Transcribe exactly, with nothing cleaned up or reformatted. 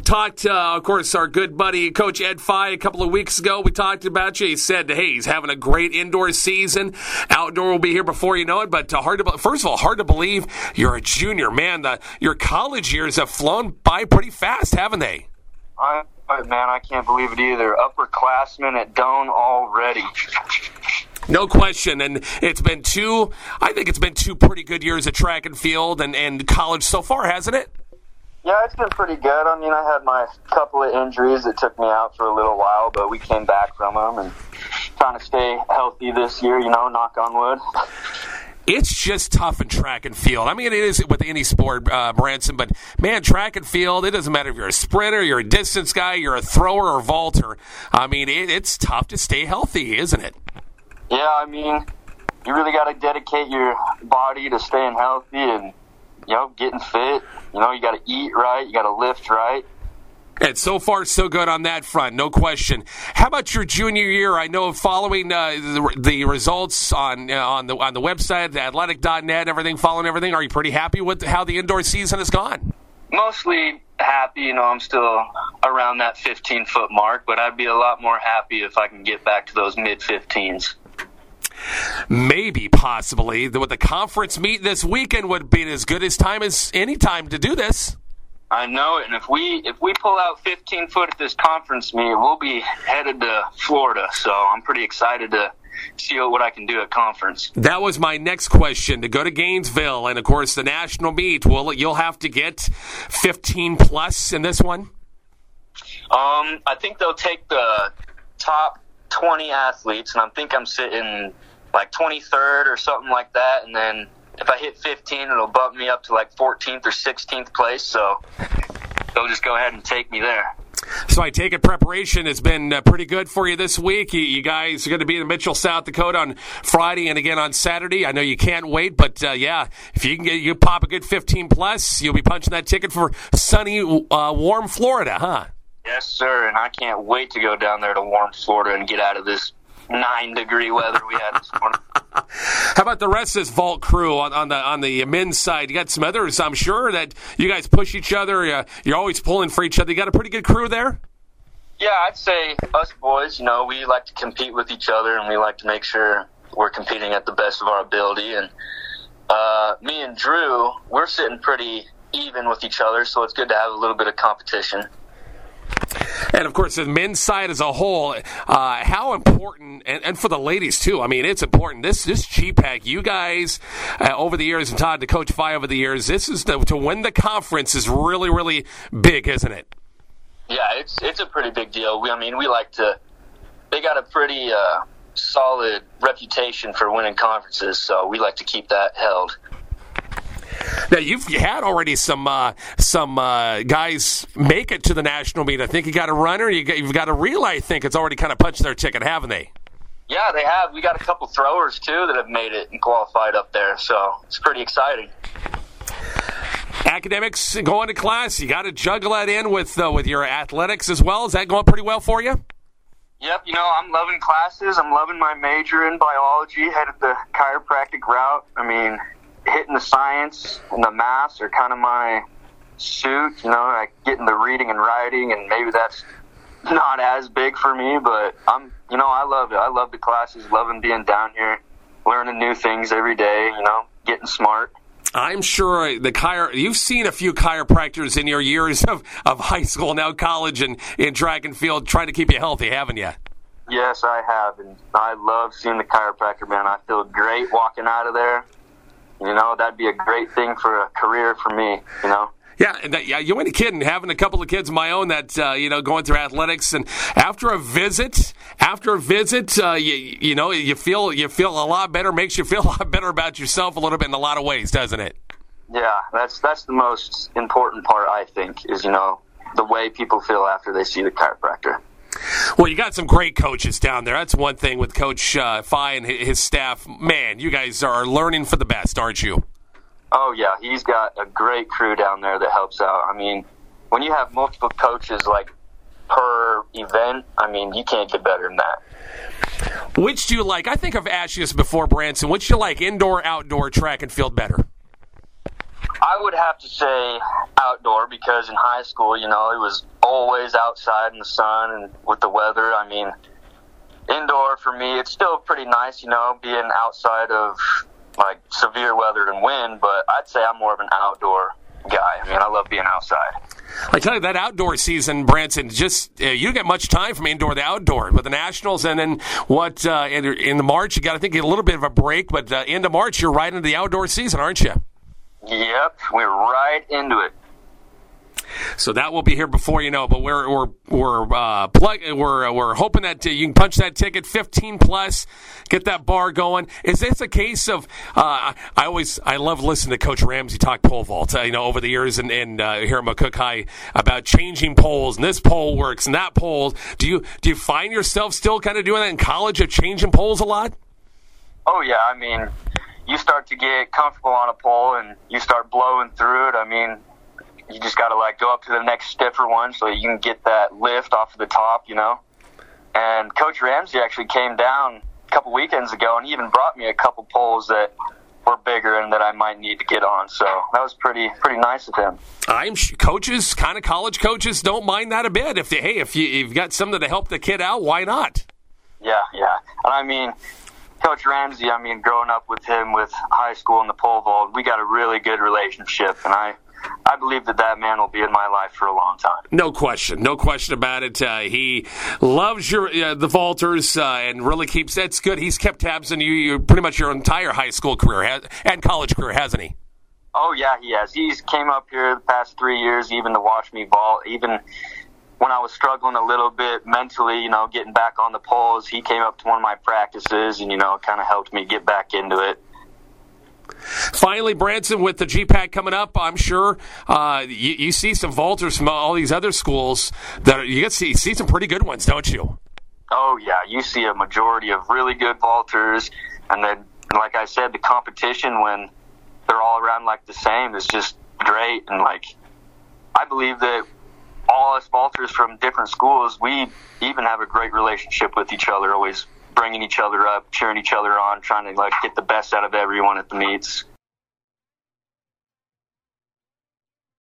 talked, uh, of course, our good buddy, Coach Ed Fye, a couple of weeks ago. We talked about you. He said, hey, he's having a great indoor season. Outdoor will be here before you know it. But uh, hard to, first of all, hard to believe you're a junior. Man, the, your college years have flown by pretty fast, haven't they? I, man, I can't believe it either. Upperclassmen at Doane already. No question, and it's been two, I think it's been two pretty good years at track and field and, and college so far, hasn't it? Yeah, it's been pretty good. I mean, I had my couple of injuries that took me out for a little while, but we came back from them and trying to stay healthy this year, you know, knock on wood. It's just tough in track and field. I mean, it is with any sport, uh, Branson, but, man, track and field, it doesn't matter if you're a sprinter, you're a distance guy, you're a thrower or vaulter. I mean, it, it's tough to stay healthy, isn't it? Yeah, I mean, you really got to dedicate your body to staying healthy and, you know, getting fit. You know, you got to eat right, you got to lift right. And so far, so good on that front, no question. How about your junior year? I know following uh, the, the results on uh, on the on the website, athletic dot net, everything, following everything. Are you pretty happy with how the indoor season has gone? Mostly happy. You know, I'm still around that fifteen-foot mark, but I'd be a lot more happy if I can get back to those mid-fifteens. Maybe, possibly, with the conference meet this weekend would be as good as time as any time to do this. I know it, and if we if we pull out fifteen foot at this conference meet, we'll be headed to Florida. So I'm pretty excited to see what I can do at conference. That was my next question, to go to Gainesville, and of course the national meet. Will you'll have to get fifteen plus in this one? Um, I think they'll take the top twenty athletes, and I think I'm sitting like twenty-third or something like that, and then if I hit fifteen, it'll bump me up to like fourteenth or sixteenth place, so they'll just go ahead and take me there. So I take it preparation has been uh, pretty good for you this week. You, you guys are going to be in Mitchell, South Dakota on Friday and again on Saturday. I know you can't wait, but uh, yeah, if you can get you pop a good fifteen plus, you'll be punching that ticket for sunny, uh, warm Florida, huh? Yes, sir, and I can't wait to go down there to warm Florida and get out of this nine-degree weather we had this morning. How about the rest of this vault crew on, on the on the men's side? You got some others, I'm sure, that you guys push each other. Uh, you're always pulling for each other. You got a pretty good crew there? Yeah, I'd say us boys, you know, we like to compete with each other, and we like to make sure we're competing at the best of our ability. And uh, me and Drew, we're sitting pretty even with each other, so it's good to have a little bit of competition. And, of course, the men's side as a whole, uh, how important, and, and for the ladies, too, I mean, it's important. This this G PAC, you guys, uh, over the years, and Todd, to Coach Fye over the years, this is the, to win the conference is really, really big, isn't it? Yeah, it's it's a pretty big deal. We, I mean, we like to, they got a pretty uh, solid reputation for winning conferences, so we like to keep that held. Now, you've you had already some uh, some uh, guys make it to the national meet. I think you got a runner. You got, you've got a relay. I think it's already kind of punched their ticket, haven't they? Yeah, they have. We got a couple throwers, too, that have made it and qualified up there. So it's pretty exciting. Academics, going to class, you got to juggle that in with uh, with your athletics as well. Is that going pretty well for you? Yep, you know, I'm loving classes. I'm loving my major in biology, headed the chiropractic route. I mean, hitting the science and the maths are kind of my suit, you know, like getting the reading and writing, and maybe that's not as big for me, but I'm, you know, I love it. I love the classes, loving being down here, learning new things every day, you know, getting smart. I'm sure the chiro- you've seen a few chiropractors in your years of, of high school, now college, and in track and field, trying to keep you healthy, haven't you? Yes, I have, and I love seeing the chiropractor, man. I feel great walking out of there. You know, that'd be a great thing for a career for me, you know. Yeah, and that, yeah, you ain't kidding. Having a couple of kids of my own that, uh, you know, going through athletics, and after a visit, after a visit, uh, you, you know, you feel you feel a lot better, makes you feel a lot better about yourself a little bit in a lot of ways, doesn't it? Yeah, that's that's the most important part, I think, is, you know, the way people feel after they see the chiropractor. Well, you got some great coaches down there. That's one thing with Coach uh, Fye and his staff. Man, you guys are learning for the best, aren't you? Oh, yeah. He's got a great crew down there that helps out. I mean, when you have multiple coaches, like, per event, I mean, you can't get better than that. Which do you like? I think I've asked you this before, Branson. Which do you like, indoor, outdoor, track and field better? I would have to say outdoor, because in high school, you know, it was always outside in the sun and with the weather. I mean, indoor for me, it's still pretty nice, you know, being outside of like severe weather and wind, but I'd say I'm more of an outdoor guy. I mean, I love being outside. I tell you, that outdoor season, Branson, just uh, you don't get much time from indoor to outdoor with the Nationals, and then what uh, in, in the March, you got to think a little bit of a break, but uh, into March, you're right into the outdoor season, aren't you? Yep, we're right into it. So that will be here before you know. But we're we're we're uh, plug, we're we're hoping that uh, you can punch that ticket fifteen plus, get that bar going. Is this a case of? Uh, I always I love listening to Coach Ramsey talk pole vault. Uh, you know, over the years and and uh, here at McCook High about changing poles and this pole works and that pole. Do you do you find yourself still kind of doing that in college of changing poles a lot? Oh yeah, I mean, you start to get comfortable on a pole and you start blowing through it. I mean, you just got to, like, go up to the next stiffer one so you can get that lift off of the top, you know. And Coach Ramsey actually came down a couple weekends ago, and he even brought me a couple poles that were bigger and that I might need to get on. So that was pretty pretty nice of him. I'm coaches, kind of college coaches, don't mind that a bit. If they, hey, if you, you've got something to help the kid out, why not? Yeah, yeah. And I mean, Coach Ramsey, I mean, growing up with him with high school and the pole vault, we got a really good relationship, and I I believe that that man will be in my life for a long time. No question. No question about it. Uh, he loves your uh, the vaulters uh, and really keeps – that's good. He's kept tabs on you, you pretty much your entire high school career has, and college career, hasn't he? Oh, yeah, he has. He's came up here the past three years even to watch me vault. Even when I was struggling a little bit mentally, you know, getting back on the poles, he came up to one of my practices and, you know, kind of helped me get back into it. Finally, Branson, with the G PAC coming up, I'm sure uh, you, you see some vaulters from all these other schools that are, you get to see, see some pretty good ones, don't you? Oh, yeah. You see a majority of really good vaulters. And then, like I said, the competition when they're all around like the same is just great. And, like, I believe that all us vaulters from different schools, we even have a great relationship with each other, always bringing each other up, cheering each other on, trying to like get the best out of everyone at the meets.